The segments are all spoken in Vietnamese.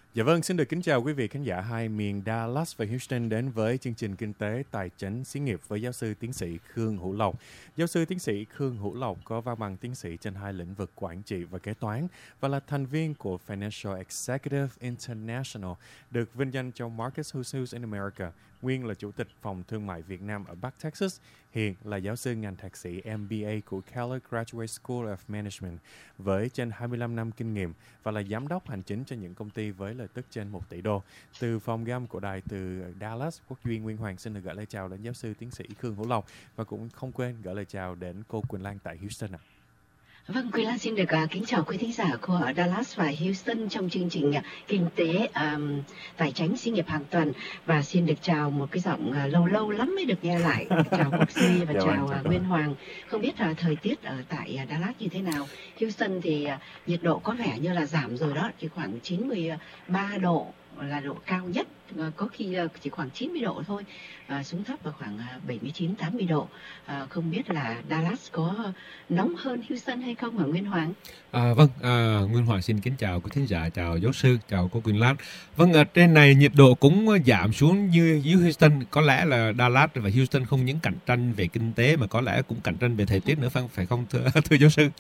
Dạ vâng, xin được kính chào quý vị khán giả hai miền Dallas và Houston đến với chương trình Kinh tế Tài chính Xí nghiệp với giáo sư tiến sĩ Khương Hữu Lộc. Giáo sư tiến sĩ Khương Hữu Lộc có văn bằng tiến sĩ trên hai lĩnh vực quản trị và kế toán và là thành viên của Financial Executive International, được vinh danh trong Marcus Who's in America, nguyên là Chủ tịch Phòng Thương mại Việt Nam ở Bắc Texas, hiện là giáo sư ngành thạc sĩ MBA của Keller Graduate School of Management với trên 25 năm kinh nghiệm và là giám đốc hành chính cho những công ty với lợi tức trên 1 tỷ đô. Từ phòng gam của đài từ Dallas, Quốc Duy Nguyên Hoàng xin được gửi lời chào đến giáo sư tiến sĩ Khương Hữu Lộc và cũng không quên gửi lời chào đến cô Quỳnh Lan tại Houston ạ. Vâng, Quỳnh Lan xin được kính chào quý thính giả của Dallas và Houston trong chương trình Kinh tế Tài chính Xí nghiệp hàng tuần, và xin được chào một cái giọng lâu lâu lắm mới được nghe lại. Chào Quốc Duy và chào Nguyên Hoàng. Không biết thời tiết ở tại Dallas như thế nào? Houston thì nhiệt độ có vẻ như là giảm rồi đó, chỉ khoảng 93 độ là độ cao nhất, có khi chỉ khoảng 90 độ thôi, xuống thấp vào khoảng 79-80 độ. Không biết là Dallas có nóng hơn Houston hay không hả Nguyên Hoàng? Nguyên Hoàng xin kính chào quý thính giả, chào giáo sư, chào cô Quỳnh Lan. Vâng, ở trên này nhiệt độ cũng giảm xuống như dưới Houston. Có lẽ là Dallas và Houston không những cạnh tranh về kinh tế mà có lẽ cũng cạnh tranh về thời tiết nữa, phải không thưa giáo sư?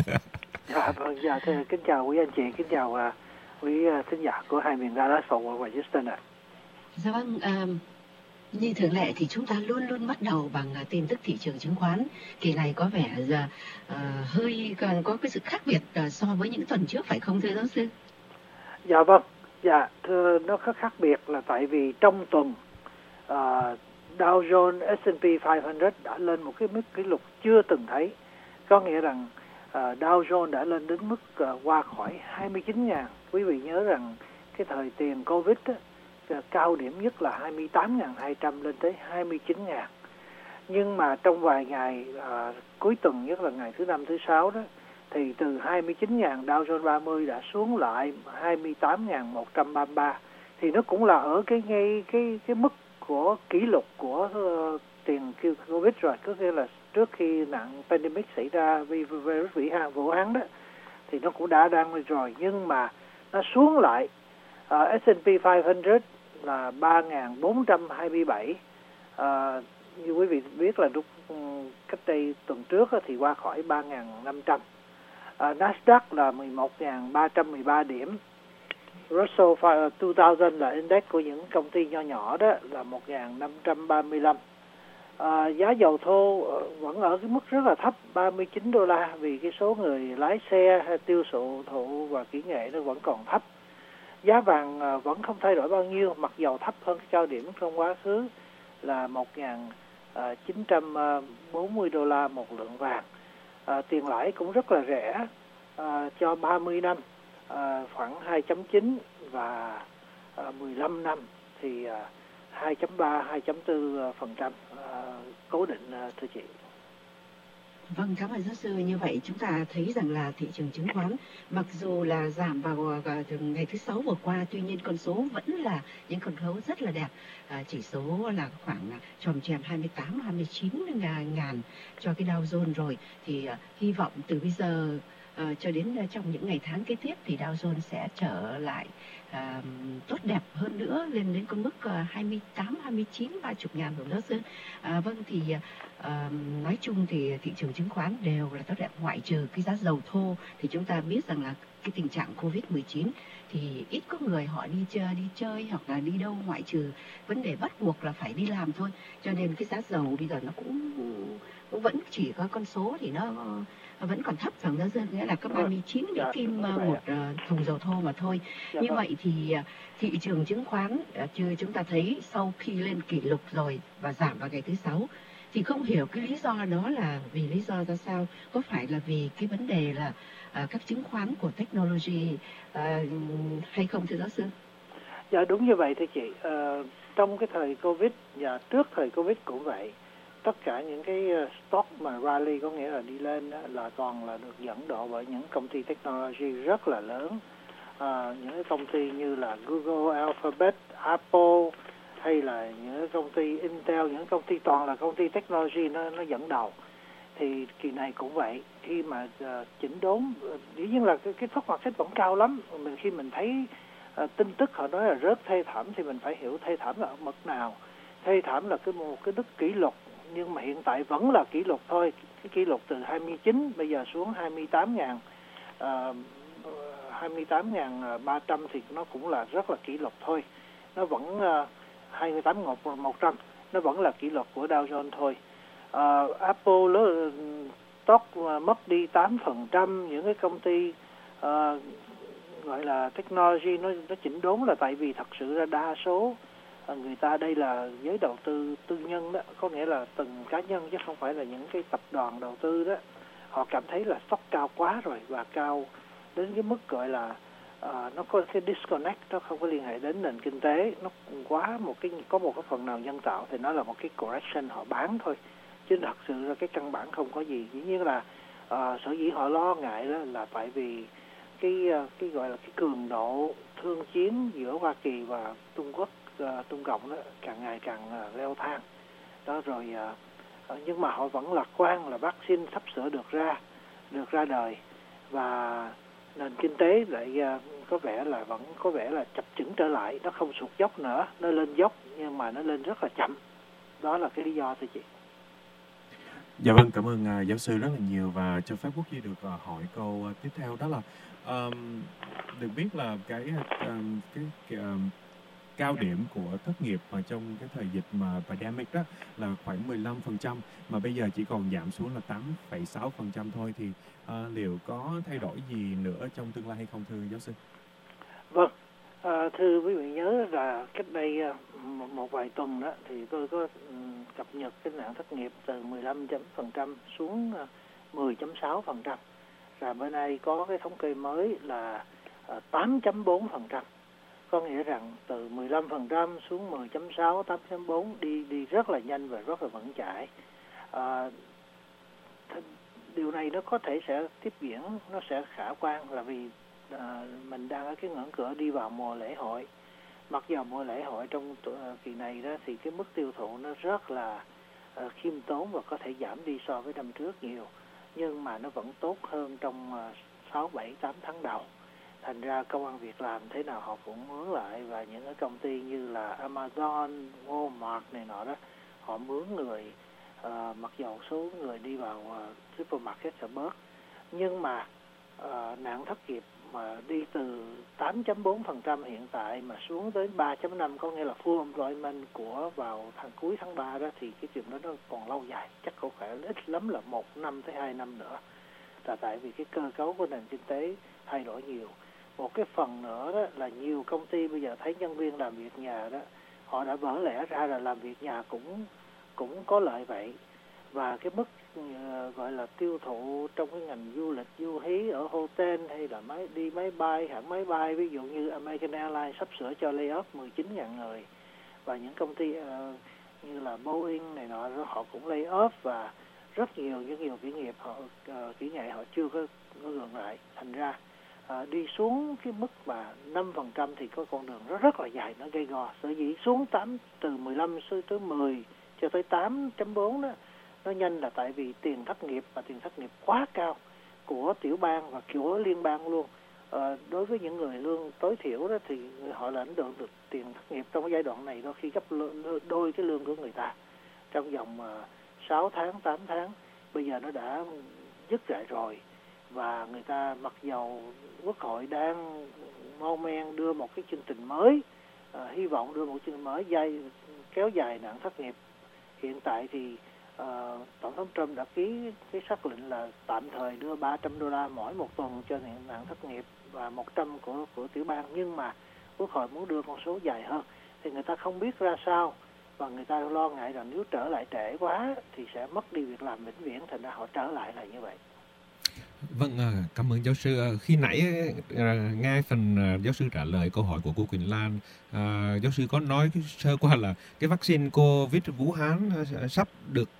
Kính chào quý anh chị, kính chào quý thính giả của hai miền Dallas và Houston ạ. Dạ vâng, như thường lệ thì chúng ta luôn luôn bắt đầu bằng tin tức thị trường chứng khoán. Kỳ này có vẻ hơi có cái sự khác biệt so với những tuần trước, phải không thưa giáo sư? Dạ vâng, thưa, nó có khác biệt là tại vì trong tuần Dow Jones, S&P 500 đã lên một cái mức kỷ lục chưa từng thấy. Có nghĩa rằng Dow Jones đã lên đến mức qua khỏi 29.000. Quý vị nhớ rằng cái thời tiền Covid á, cao điểm nhất là 28.200 lên tới 29.000. Nhưng mà trong vài ngày cuối tuần, nhất là ngày thứ Năm, thứ Sáu đó, thì từ 29.000 Dow Jones 30 đã xuống lại 28.133. Thì nó cũng là ở cái mức của kỷ lục của tiền Covid rồi. Có nghĩa là trước khi nạn pandemic xảy ra vì virus Vũ Hán đó, thì nó cũng đã đang rồi. Nhưng mà nó xuống lại, S&P 500 là 3.427. Như quý vị biết là lúc cách đây tuần trước thì qua khỏi 3.500. Nasdaq là 11.313 điểm. Russell 2000 là index của những công ty nho nhỏ đó là 1.535. Giá dầu thô vẫn ở cái mức rất là thấp, $39, vì cái số người lái xe hay tiêu thụ và kỹ nghệ nó vẫn còn thấp. Giá vàng vẫn không thay đổi bao nhiêu, mặc dầu thấp hơn cao điểm trong quá khứ là $1.940 một lượng vàng. Tiền lãi cũng rất là rẻ, cho 30 năm khoảng 2.9 và 15 năm thì 2.3, 2.4% cố định, thưa chị. Vâng, cảm ơn giáo sư. Như vậy chúng ta thấy rằng là thị trường chứng khoán mặc dù là giảm vào ngày thứ Sáu vừa qua, tuy nhiên con số vẫn là những con số rất là đẹp. Chỉ số là khoảng chòm chèm 28-29 ngàn cho cái Dow Jones rồi. Thì hy vọng từ bây giờ cho đến trong những ngày tháng kế tiếp thì Dow Jones sẽ trở lại tốt đẹp hơn nữa, lên đến con mức 28, 29, 30 ngàn rồi đó sư. Vâng, thì nói chung thì thị trường chứng khoán đều là tốt đẹp, ngoại trừ cái giá dầu thô. Thì chúng ta biết rằng là cái tình trạng Covid-19 thì ít có người họ đi chơi hoặc là đi đâu, ngoại trừ vấn đề bắt buộc là phải đi làm thôi. Cho nên cái giá dầu bây giờ nó cũng vẫn chỉ có con số thì nó vẫn còn thấp, phải không? Nghĩa là có 39 Mỹ Kim một thùng dầu thô mà thôi. Như vậy thì thị trường chứng khoán chúng ta thấy sau khi lên kỷ lục rồi và giảm vào ngày thứ Sáu, thì không hiểu cái lý do đó là vì lý do ra sao. Có phải là vì cái vấn đề là các chứng khoán của technology hay không thưa giáo sư? Dạ đúng như vậy thưa chị. Trong cái thời Covid và trước thời Covid cũng vậy, tất cả những cái stock mà rally, có nghĩa là đi lên là toàn là được dẫn độ bởi những công ty technology rất là lớn. Những cái công ty như là Google, Alphabet, Apple, hay là những công ty Intel, những công ty toàn là công ty technology nó dẫn đầu. Thì kỳ này cũng vậy, khi mà chỉnh đốn, dĩ nhiên là cái stock market vẫn cao lắm. Khi mình thấy tin tức họ nói là rất thê thảm thì mình phải hiểu thê thảm là ở mức nào. Thê thảm là một cái mức kỷ lục, nhưng mà hiện tại vẫn là kỷ lục thôi. Cái kỷ lục từ 29 bây giờ xuống 28.300 thì nó cũng là rất là kỷ lục thôi. Nó vẫn 28.100, nó vẫn là kỷ lục của Dow Jones thôi. Apple stock mất đi 8%, những cái công ty gọi là technology nó chỉnh đốn là tại vì thật sự ra đa số người ta đây là giới đầu tư tư nhân đó, có nghĩa là từng cá nhân chứ không phải là những cái tập đoàn đầu tư đó. Họ cảm thấy là stock cao quá rồi, và cao đến cái mức gọi là nó có cái disconnect, nó không có liên hệ đến nền kinh tế, nó quá có một cái phần nào nhân tạo thì nó là một cái correction họ bán thôi, chứ thật sự là cái căn bản không có gì. Dĩ nhiên là sở dĩ họ lo ngại đó là tại vì cái gọi là cái cường độ thương chiến giữa Hoa Kỳ và Trung Quốc, Trung Cộng đó càng ngày càng leo thang đó rồi. Nhưng mà họ vẫn lạc quan là vaccine sắp sửa được ra đời, và nền kinh tế lại vẫn có vẻ là chập chững trở lại, nó không sụt dốc nữa, nó lên dốc nhưng mà nó lên rất là chậm. Đó là cái lý do thôi chị. Dạ vâng, cảm ơn giáo sư rất là nhiều, và cho phép Quốc Duy được hỏi câu tiếp theo, đó là được biết là cái cao điểm của thất nghiệp mà trong cái thời dịch mà pandemic đó là khoảng 15%, mà bây giờ chỉ còn giảm xuống là 8,6% thôi, thì liệu có thay đổi gì nữa trong tương lai hay không, thưa giáo sư? Vâng, thưa quý vị nhớ là cách đây một vài tuần đó thì tôi có cập nhật cái nạn thất nghiệp từ 15% xuống 10,6%. Và bữa nay có cái thống kê mới là 8,4%. Có nghĩa rằng từ 15% xuống 10,6, 8,4 đi rất là nhanh và rất là vững chãi. Điều này nó có thể sẽ tiếp diễn, nó sẽ khả quan là vì mình đang ở cái ngưỡng cửa đi vào mùa lễ hội. Mặc dù mùa lễ hội trong kỳ này đó thì cái mức tiêu thụ nó rất là khiêm tốn và có thể giảm đi so với năm trước nhiều, nhưng mà nó vẫn tốt hơn trong 6, 7, 8 tháng đầu. Thành ra công ăn việc làm thế nào họ cũng mướn lại, và những cái công ty như là Amazon, Walmart này nọ đó, họ mướn người, mặc dù số người đi vào supermarket sẽ bớt, nhưng mà nạn thất nghiệp mà đi từ 8,4% hiện tại mà xuống tới 3,5, có nghĩa là full employment của vào cuối tháng 3 đó, thì cái chuyện đó nó còn lâu dài, chắc có phải ít lắm là 1 năm tới 2 năm nữa. Là tại vì cái cơ cấu của nền kinh tế thay đổi nhiều. Một cái phần nữa đó là nhiều công ty bây giờ thấy nhân viên làm việc nhà đó, họ đã vỡ lẽ ra là làm việc nhà cũng có lợi vậy. Và cái mức gọi là tiêu thụ trong cái ngành du lịch, du hí ở hotel hay là đi máy bay, hãng máy bay, ví dụ như American Airlines sắp sửa cho lay off 19.000 người, và những công ty như là Boeing này nọ họ cũng lay off, và rất nhiều kỹ nghiệp kỹ nghệ họ chưa có ngừng lại. Thành ra đi xuống cái mức mà 5% thì có con đường rất là dài, nó gây go. Sở dĩ xuống từ 15 tới 10 cho tới 8,4 đó, nó nhanh là tại vì tiền thất nghiệp quá cao của tiểu bang và của liên bang luôn. Đối với những người lương tối thiểu đó thì họ lãnh được tiền thất nghiệp trong cái giai đoạn này đôi khi gấp đôi cái lương của người ta trong vòng 6 tháng, 8 tháng. Bây giờ nó đã dứt lại rồi, và người ta mặc dầu Quốc hội đang mau men đưa một cái chương trình mới, hy vọng đưa một chương trình mới kéo dài nạn thất nghiệp. Hiện tại thì Tổng thống Trump đã ký cái sắc lệnh là tạm thời đưa $300 mỗi một tuần cho nạn thất nghiệp và 100 của tiểu bang, nhưng mà Quốc hội muốn đưa con số dài hơn thì người ta không biết ra sao, và người ta lo ngại rằng nếu trở lại trễ quá thì sẽ mất đi việc làm vĩnh viễn, thành ra họ trở lại là như vậy. Vâng, cảm ơn giáo sư. Khi nãy nghe phần giáo sư trả lời câu hỏi của cô Quỳnh Lan, giáo sư có nói sơ qua là cái vaccine COVID Vũ Hán sắp được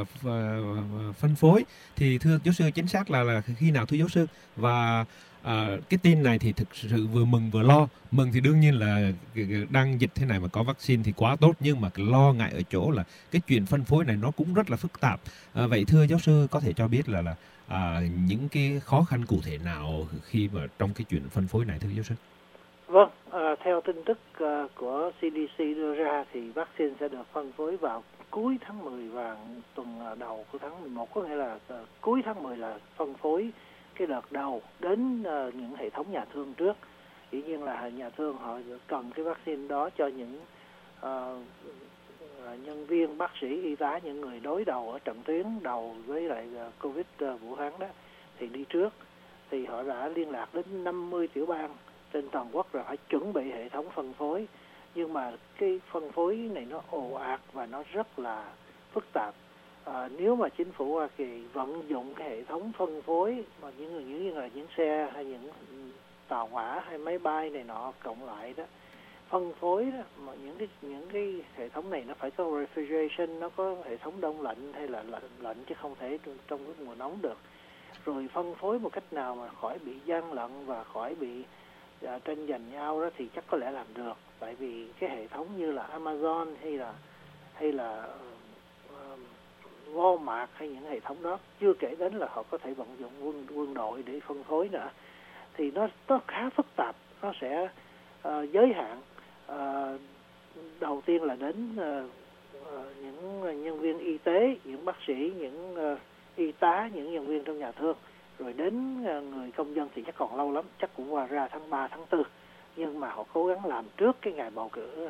phân phối. Thì thưa giáo sư, chính xác là khi nào thưa giáo sư? Và cái tin này thì thực sự vừa mừng vừa lo. Mừng thì đương nhiên là đang dịch thế này mà có vaccine thì quá tốt, nhưng mà lo ngại ở chỗ là cái chuyện phân phối này nó cũng rất là phức tạp. Vậy thưa giáo sư có thể cho biết là những cái khó khăn cụ thể nào khi mà trong cái chuyện phân phối này thưa giáo sư? Vâng, theo tin tức của CDC đưa ra thì vaccine sẽ được phân phối vào cuối tháng 10 và tuần đầu của tháng 11, có nghĩa là cuối tháng 10 là phân phối cái đợt đầu đến những hệ thống nhà thương trước. Dĩ nhiên là nhà thương họ cần cái vaccine đó cho những nhân viên, bác sĩ, y tá, những người đối đầu ở trận tuyến đầu với lại Covid Vũ Hán đó thì đi trước. Thì họ đã liên lạc đến 50 tiểu bang trên toàn quốc rồi phải chuẩn bị hệ thống phân phối. Nhưng mà cái phân phối này nó ồ ạt và nó rất là phức tạp. Nếu mà chính phủ Hoa Kỳ vận dụng cái hệ thống phân phối mà những xe hay những tàu hỏa hay máy bay này nọ cộng lại đó, phân phối đó, mà những cái hệ thống này nó phải có refrigeration, nó có hệ thống đông lạnh hay là lạnh chứ không thể trong cái mùa nóng được. Rồi phân phối một cách nào mà khỏi bị gian lận và khỏi bị tranh giành nhau đó thì chắc có lẽ làm được. Tại vì cái hệ thống như là Amazon hay là Walmart hay những hệ thống đó, chưa kể đến là họ có thể vận dụng quân đội để phân phối nữa, thì nó khá phức tạp. Nó sẽ giới hạn đầu tiên là đến những nhân viên y tế, những bác sĩ, những y tá, những nhân viên trong nhà thương, rồi đến người công dân thì chắc còn lâu lắm, chắc cũng qua ra tháng 3, tháng 4, nhưng mà họ cố gắng làm trước cái ngày bầu cử.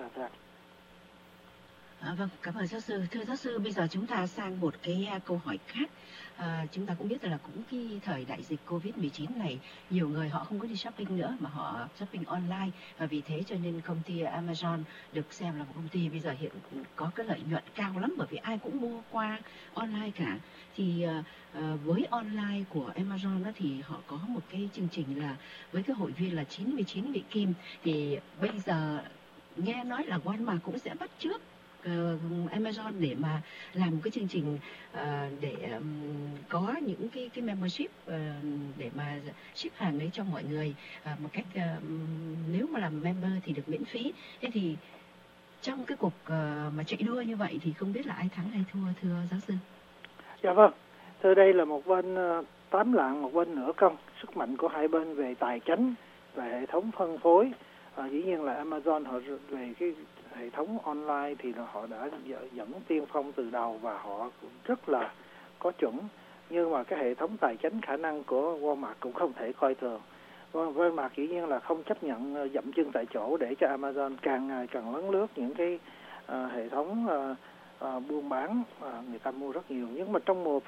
Vâng, cảm ơn giáo sư. Thưa giáo sư, bây giờ chúng ta sang một cái câu hỏi khác. Chúng ta cũng biết là cũng cái thời đại dịch Covid-19 này, nhiều người họ không có đi shopping nữa mà họ shopping online. Và vì thế cho nên công ty Amazon được xem là một công ty bây giờ hiện có cái lợi nhuận cao lắm, bởi vì ai cũng mua qua online cả. Thì với online của Amazon đó, thì họ có một cái chương trình là với cái hội viên là 99 vị kim. Thì bây giờ nghe nói là Walmart cũng sẽ bắt chước Amazon để mà làm một cái chương trình để có những cái membership để mà ship hàng đấy cho mọi người một cách nếu mà làm member thì được miễn phí. Thế thì trong cái cuộc mà chạy đua như vậy thì không biết là ai thắng ai thua, thưa giáo sư? Dạ vâng, thưa, đây là một bên tám lạng, một bên nửa cân. Sức mạnh của hai bên về tài chính, về hệ thống phân phối. Dĩ nhiên là Amazon họ về cái hệ thống online thì họ đã dẫn tiên phong từ đầu và họ rất là có chuẩn. Nhưng mà cái hệ thống tài chính, khả năng của Walmart cũng không thể coi thường. Walmart dĩ nhiên là không chấp nhận dậm chân tại chỗ để cho Amazon càng ngày càng lấn lướt những cái hệ thống buôn bán, người ta mua rất nhiều. Nhưng mà trong mùa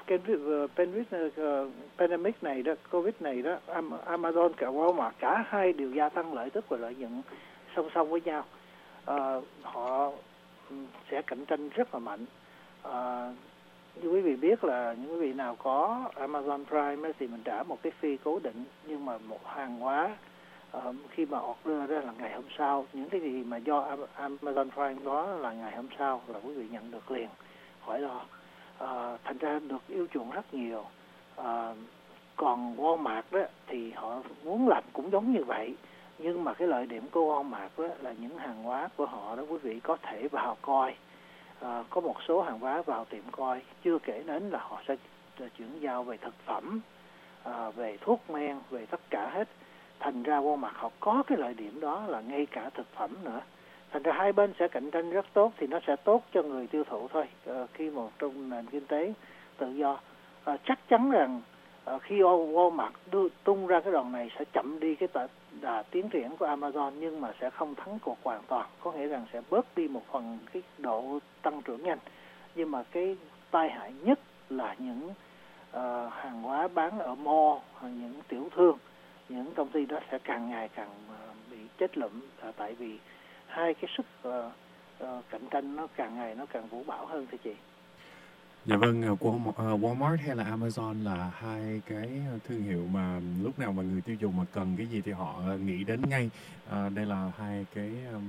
pandemic này đó, Covid này đó, Amazon cả Walmart cả hai đều gia tăng lợi tức và lợi nhuận song song với nhau. Họ sẽ cạnh tranh rất là mạnh. Như quý vị biết là những quý vị nào có Amazon Prime thì mình trả một cái fee cố định, nhưng mà một hàng hóa khi mà order ra là ngày hôm sau, những cái gì mà do Amazon Prime có là ngày hôm sau là quý vị nhận được liền, khỏi lo. Thành ra được yêu chuộng rất nhiều. Còn Walmart đó thì họ muốn làm cũng giống như vậy, nhưng mà cái lợi điểm của Walmart đó là những hàng hóa của họ đó quý vị có thể vào coi. Có một số hàng hóa vào tiệm coi, chưa kể đến là họ sẽ chuyển giao về thực phẩm, về thuốc men, về tất cả hết. Thành ra Walmart họ có cái lợi điểm đó là ngay cả thực phẩm nữa. Thành ra hai bên sẽ cạnh tranh rất tốt, thì nó sẽ tốt cho người tiêu thụ thôi. Khi một trong nền kinh tế tự do, chắc chắn rằng khi Walmart tung ra cái đòn này sẽ chậm đi cái đà tiến triển của Amazon, nhưng mà sẽ không thắng cuộc hoàn toàn. Có nghĩa rằng sẽ bớt đi một phần cái độ tăng trưởng nhanh. Nhưng mà cái tai hại nhất là những hàng hóa bán ở mall, những tiểu thương, những công ty đó sẽ càng ngày càng bị chết lụm, tại vì hai cái sức cạnh tranh nó càng ngày nó càng vũ bão hơn, thưa chị. Dạ vâng, Walmart hay là Amazon là hai cái thương hiệu mà lúc nào mà người tiêu dùng mà cần cái gì thì họ nghĩ đến ngay. Đây là hai cái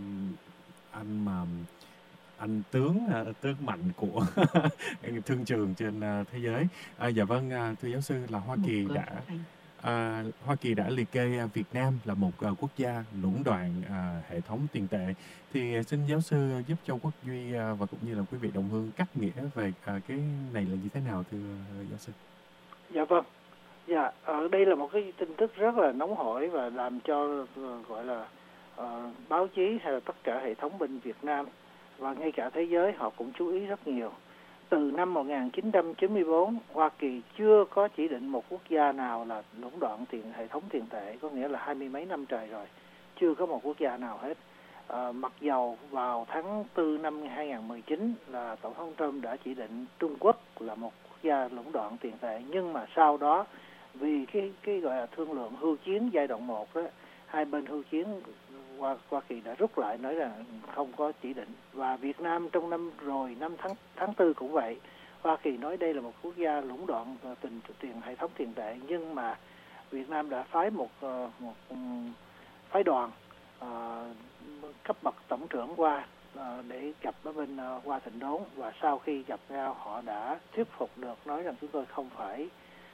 anh tướng mạnh của thương trường trên thế giới. Dạ vâng, thưa giáo sư, là Hoa Kỳ đã liệt kê Việt Nam là một quốc gia lũng đoạn hệ thống tiền tệ. Thì xin giáo sư giúp cho Quốc Duy và cũng như là quý vị đồng hương cắt nghĩa về cái này là như thế nào, thưa giáo sư? Dạ vâng. Dạ, ở đây là một cái tin tức rất là nóng hổi và làm cho gọi là báo chí hay là tất cả hệ thống bên Việt Nam và ngay cả thế giới họ cũng chú ý rất nhiều. Từ năm 1994, Hoa Kỳ chưa có chỉ định một quốc gia nào là lũng đoạn hệ thống tiền tệ, có nghĩa là 20 mấy năm trời rồi, chưa có một quốc gia nào hết. Mặc dầu vào tháng 4 năm 2019 là Tổng thống Trump đã chỉ định Trung Quốc là một quốc gia lũng đoạn tiền tệ, nhưng mà sau đó vì cái gọi là thương lượng hưu chiến giai đoạn 1 đó, hai bên hưu chiến Hoa Kỳ đã rút lại, nói rằng không có chỉ định. Và Việt Nam trong năm rồi, tháng 4 cũng vậy, Hoa Kỳ nói đây là một quốc gia lũng đoạn hệ thống tiền tệ, nhưng mà Việt Nam đã phái một phái đoàn cấp bậc tổng trưởng qua để gặp ở bên Hoa Thịnh Đốn, và sau khi gặp nhau họ đã thuyết phục được, nói rằng chúng tôi không phải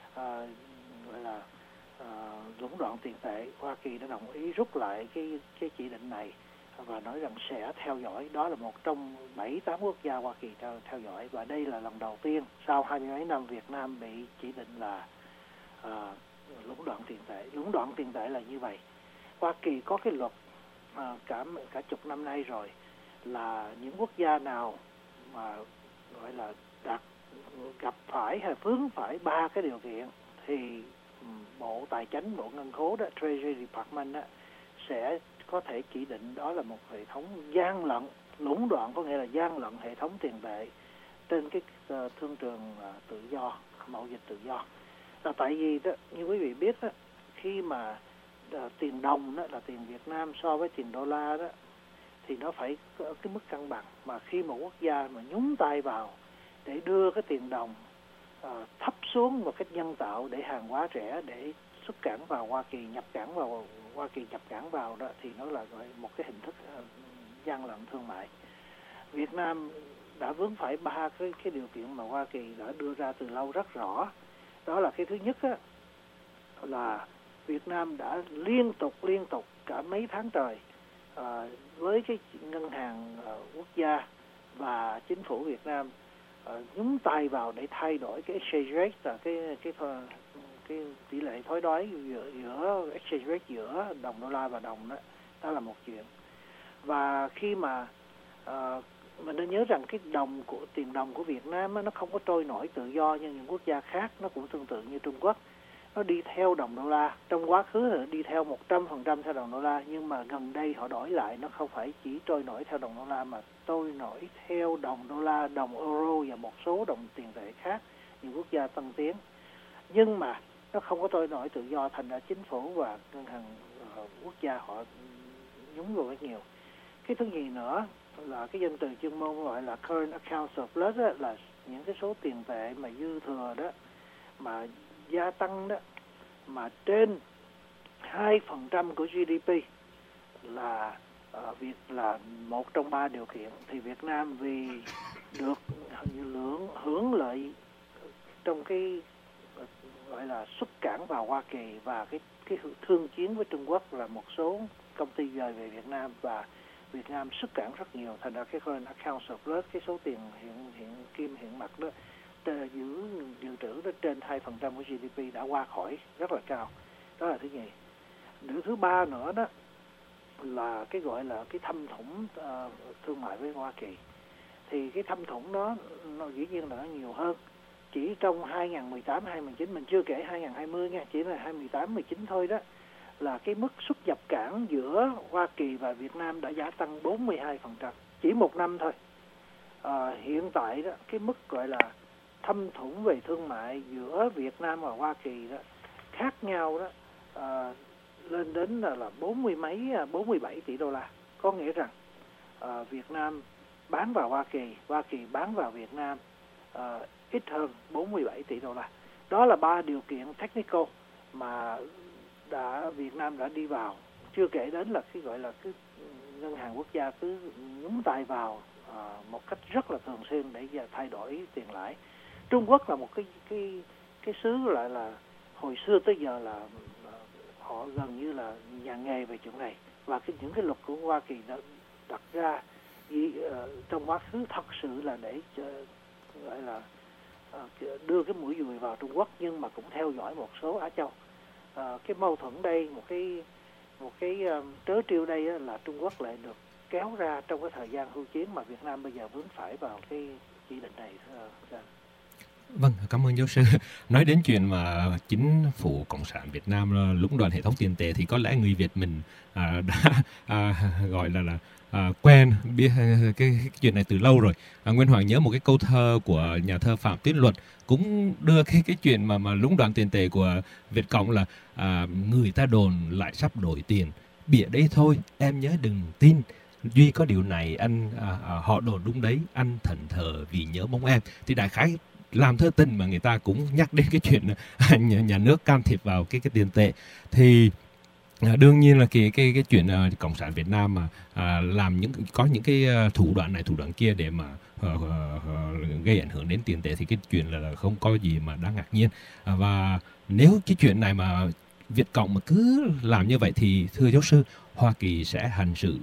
gọi là lũng đoạn tiền tệ. Hoa Kỳ đã đồng ý rút lại cái chỉ định này và nói rằng sẽ theo dõi. Đó là một trong 7-8 quốc gia Hoa Kỳ theo dõi, và đây là lần đầu tiên sau 20 mấy năm Việt Nam bị chỉ định là lũng đoạn tiền tệ. Lũng đoạn tiền tệ là như vậy. Hoa Kỳ có cái luật cả chục năm nay rồi, là những quốc gia nào mà gọi là gặp phải hay vướng phải 3 cái điều kiện thì Bộ Tài chính, Bộ Ngân khố đó, Treasury Department đó, sẽ có thể chỉ định đó là một hệ thống gian lận, lũng đoạn có nghĩa là gian lận hệ thống tiền tệ trên cái thương trường tự do, mậu dịch tự do. Là tại vì đó, như quý vị biết đó, khi mà tiền đồng đó là tiền Việt Nam so với tiền đô la đó thì nó phải có cái mức cân bằng, mà khi một quốc gia mà nhúng tay vào để đưa cái tiền đồng thấp xuống một cách nhân tạo để hàng hóa rẻ để xuất cảng vào Hoa Kỳ, nhập cảng vào đó, thì nó là gọi một cái hình thức gian lận thương mại. Việt Nam đã vướng phải 3 cái điều kiện mà Hoa Kỳ đã đưa ra từ lâu rất rõ. Đó là cái thứ nhất á, là Việt Nam đã liên tục cả mấy tháng trời với cái ngân hàng quốc gia và chính phủ Việt Nam nhúng tay vào để thay đổi cái exchange rate, là cái tỷ lệ thối đoái giữa exchange rate giữa đồng đô la và đồng đó. Đó là một chuyện. Và khi mà mình nên nhớ rằng cái tiền đồng của Việt Nam nó không có trôi nổi tự do như những quốc gia khác, nó cũng tương tự như Trung Quốc. Nó đi theo đồng đô la. Trong quá khứ thì đi theo 100% theo đồng đô la, nhưng mà gần đây họ đổi lại, nó không phải chỉ trôi nổi theo đồng đô la mà trôi nổi theo đồng đô la, đồng euro và một số đồng tiền tệ khác, những quốc gia tân tiến. Nhưng mà nó không có trôi nổi tự do, thành ra chính phủ và ngân hàng quốc gia họ nhúng vào rất nhiều. Cái thứ gì nữa là cái danh từ chuyên môn gọi là current account surplus đó, là những cái số tiền tệ mà dư thừa đó, mà gia tăng đó, mà trên 2% của GDP là việc là một trong 3 điều kiện. Thì Việt Nam vì được hưởng lợi trong cái gọi là xuất cảng vào Hoa Kỳ và cái thương chiến với Trung Quốc, là một số công ty rời về Việt Nam và Việt Nam xuất cảng rất nhiều, thành ra cái current account surplus, cái số tiền hiện mặt đó dự trữ đó trên 2% của GDP đã qua khỏi rất là cao. Đó là thứ nhì. Điều thứ ba nữa đó là cái gọi là cái thâm thủng thương mại với Hoa Kỳ. Thì cái thâm thủng đó nó dĩ nhiên là nó nhiều hơn. Chỉ trong 2018, 2019, mình chưa kể 2020 nha, chỉ là 2018, 2019 thôi đó, là cái mức xuất nhập cảng giữa Hoa Kỳ và Việt Nam đã gia tăng 42%, chỉ một năm thôi. Hiện tại đó, cái mức gọi là thâm thủng về thương mại giữa Việt Nam và Hoa Kỳ đó khác nhau đó lên đến là 47 tỷ đô la. Có nghĩa rằng Việt Nam bán vào Hoa Kỳ bán vào Việt Nam ít hơn 47 tỷ đô la. Đó là 3 điều kiện technical mà Việt Nam đã đi vào. Chưa kể đến là cái gọi là cái ngân hàng quốc gia cứ nhúng tay vào một cách rất là thường xuyên để thay đổi tiền lãi. Trung Quốc là một cái xứ lại là hồi xưa tới giờ là họ gần như là nhà nghề về chuyện này, và những cái luật của Hoa Kỳ đã đặt ra trong quá khứ thật sự là để gọi là đưa cái mũi dùi vào Trung Quốc, nhưng mà cũng theo dõi một số Á Châu. Cái mâu thuẫn đây, một cái một cái trớ trêu đây á, là Trung Quốc lại được kéo ra trong cái thời gian hưu chiến mà Việt Nam bây giờ vướng phải vào cái chỉ định này. Vâng, cảm ơn giáo sư. Nói đến chuyện mà chính phủ Cộng sản Việt Nam lũng đoạn hệ thống tiền tệ thì có lẽ người Việt mình đã gọi là quen biết cái chuyện này từ lâu rồi. Nguyên Hoàng nhớ một cái câu thơ của nhà thơ Phạm Tuyết Luật cũng đưa cái chuyện mà lũng đoạn tiền tệ của Việt Cộng là người ta đồn lại sắp đổi tiền, bịa đấy thôi, em nhớ đừng tin. Duy có điều này anh họ đồn đúng đấy, anh thần thờ vì nhớ mong em. Thì đại khái làm thơ tình mà người ta cũng nhắc đến cái chuyện nhà nước can thiệp vào cái tiền tệ. Thì đương nhiên là cái chuyện Cộng sản Việt Nam mà làm có những cái thủ đoạn này thủ đoạn kia để mà gây ảnh hưởng đến tiền tệ thì cái chuyện là không có gì mà đáng ngạc nhiên. Và nếu cái chuyện này mà Việt Cộng mà cứ làm như vậy thì thưa giáo sư, Hoa Kỳ sẽ hành sự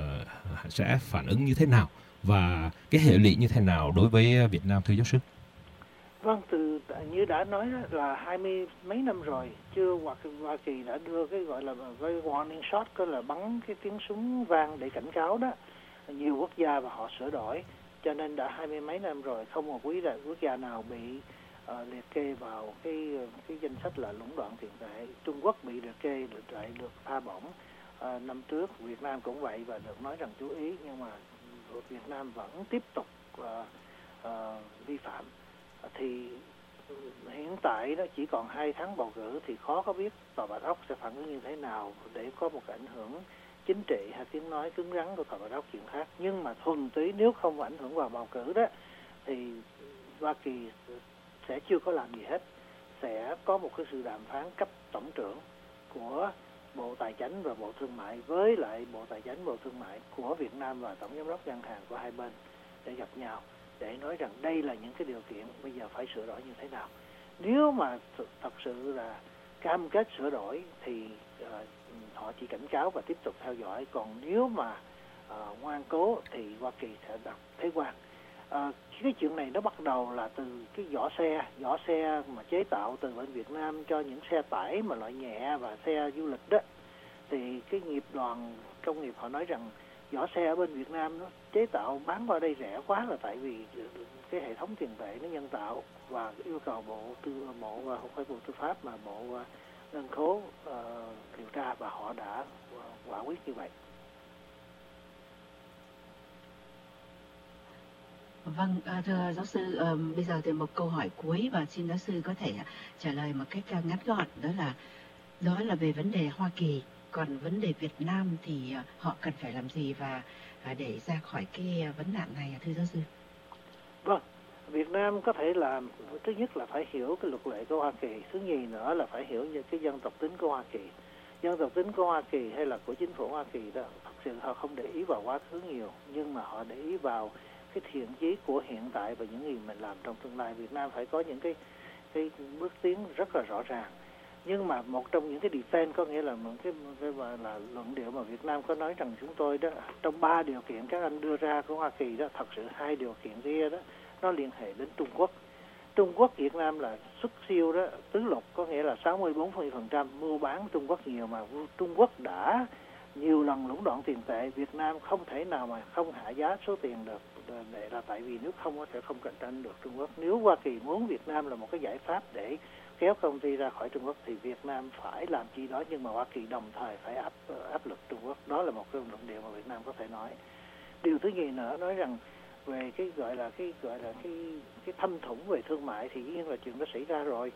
sẽ phản ứng như thế nào và cái hệ lụy như thế nào đối với Việt Nam thưa giáo sư? Vâng, như đã nói đó, là 20 mấy năm rồi chưa Hoa Kỳ đã đưa cái gọi là cái warning shot, có là bắn cái tiếng súng vang để cảnh cáo đó nhiều quốc gia và họ sửa đổi, cho nên đã 20 mấy năm rồi không một quốc gia nào bị liệt kê vào cái danh sách là lũng đoạn tiền tệ. Trung Quốc bị liệt kê lại được tha bổng năm trước, Việt Nam cũng vậy và được nói rằng chú ý, nhưng mà Việt Nam vẫn tiếp tục vi phạm. Thì hiện tại đó chỉ còn 2 tháng bầu cử thì khó có biết Tòa Bạch Ốc sẽ phản ứng như thế nào để có một ảnh hưởng chính trị hay tiếng nói cứng rắn của Tòa Bạch Ốc chuyện khác. Nhưng mà thuần túy nếu không ảnh hưởng vào bầu cử đó thì Hoa Kỳ sẽ chưa có làm gì hết. Sẽ có một cái sự đàm phán cấp tổng trưởng của Bộ Tài chính và Bộ Thương mại với lại Bộ Tài chính, Bộ Thương mại của Việt Nam và Tổng giám đốc ngân hàng của hai bên để gặp nhau, để nói rằng đây là những cái điều kiện bây giờ phải sửa đổi như thế nào. Nếu mà thật sự là cam kết sửa đổi thì họ chỉ cảnh cáo và tiếp tục theo dõi. Còn nếu mà ngoan cố thì Hoa Kỳ sẽ đặt thế quan. Cái chuyện này nó bắt đầu là từ cái vỏ xe mà chế tạo từ bên Việt Nam cho những xe tải mà loại nhẹ và xe du lịch đó. Thì cái nghiệp đoàn công nghiệp họ nói rằng vỏ xe ở bên Việt Nam nó chế tạo bán qua đây rẻ quá, là tại vì cái hệ thống tiền tệ nó nhân tạo và yêu cầu bộ không phải Bộ Tư pháp mà Bộ Ngân khố điều tra, và họ đã quả quyết như vậy. Vâng, thưa giáo sư, bây giờ thì một câu hỏi cuối và xin giáo sư có thể trả lời một cách ngắn gọn, đó là về vấn đề Hoa Kỳ. Còn vấn đề Việt Nam thì họ cần phải làm gì và để ra khỏi cái vấn nạn này, thưa giáo sư? Vâng, Việt Nam có thể làm, thứ nhất là phải hiểu cái luật lệ của Hoa Kỳ, thứ nhì nữa là phải hiểu những cái dân tộc tính của Hoa Kỳ. Dân tộc tính của Hoa Kỳ hay là của chính phủ Hoa Kỳ đó, thật sự họ không để ý vào quá khứ nhiều, nhưng mà họ để ý vào cái thiện chí của hiện tại và những gì mình làm trong tương lai. Việt Nam phải có những cái bước tiến rất là rõ ràng. Nhưng mà một trong những cái defense, có nghĩa là một cái là luận điệu mà Việt Nam có nói rằng chúng tôi đó, trong 3 điều kiện các anh đưa ra của Hoa Kỳ đó, thật sự 2 điều kiện kia đó nó liên hệ đến Trung Quốc. Trung Quốc Việt Nam là xuất siêu đó tứ lục, có nghĩa là 60-40% mua bán Trung Quốc nhiều, mà Trung Quốc đã nhiều lần lũng đoạn tiền tệ. Việt Nam không thể nào mà không hạ giá số tiền được, để là tại vì nếu không sẽ không cạnh tranh được Trung Quốc. Nếu Hoa Kỳ muốn Việt Nam là một cái giải pháp để kéo công ty ra khỏi Trung Quốc thì Việt Nam phải làm chi đó, nhưng mà Hoa Kỳ đồng thời phải áp lực Trung Quốc. Đó là một cái luận điệu mà Việt Nam có thể nói. Điều thứ nhì nữa nói rằng về cái gọi là cái thâm thủng về thương mại thì dĩ nhiên là chuyện đó xảy ra rồi.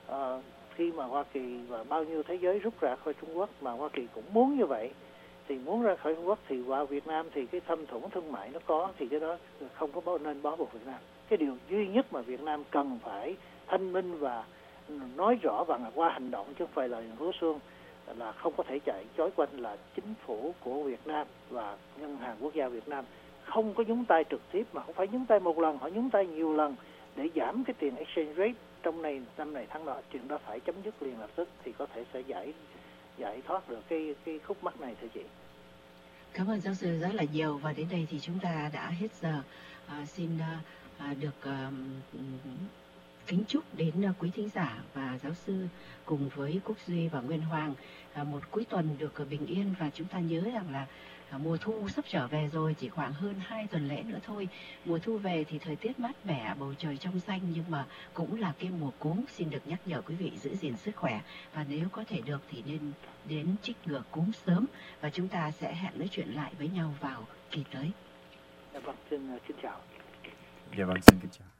Khi mà Hoa Kỳ và bao nhiêu thế giới rút ra khỏi Trung Quốc, mà Hoa Kỳ cũng muốn như vậy, thì muốn ra khỏi Trung Quốc thì vào Việt Nam thì cái thâm thủng thương mại nó có, thì cái đó không có nên bó buộc Việt Nam. Cái điều duy nhất mà Việt Nam cần phải thanh minh và nói rõ và qua hành động chứ không phải là hứa suông, là không có thể chạy chối quanh, là chính phủ của Việt Nam và Ngân hàng Quốc gia Việt Nam không có nhúng tay trực tiếp, mà không phải nhúng tay một lần, họ nhúng tay nhiều lần để giảm cái tiền exchange rate trong năm này tháng nọ. Chuyện đó phải chấm dứt liền lập tức thì có thể sẽ giải thoát được cái khúc mắc này, thưa chị. Cảm ơn giáo sư rất là nhiều, và đến đây thì chúng ta đã hết giờ. Xin được kính chúc đến quý thính giả và giáo sư cùng với Quốc Duy và Nguyên Hoàng một cuối tuần được bình yên, và chúng ta nhớ rằng là mùa thu sắp trở về rồi, chỉ khoảng hơn 2 tuần lễ nữa thôi. Mùa thu về thì thời tiết mát mẻ, bầu trời trong xanh, nhưng mà cũng là cái mùa cúm. Xin được nhắc nhở quý vị giữ gìn sức khỏe, và nếu có thể được thì nên đến trích ngừa cúm sớm, và chúng ta sẽ hẹn nói chuyện lại với nhau vào kỳ tới. Dạ vâng, xin chào. Dạ vâng, xin kính chào.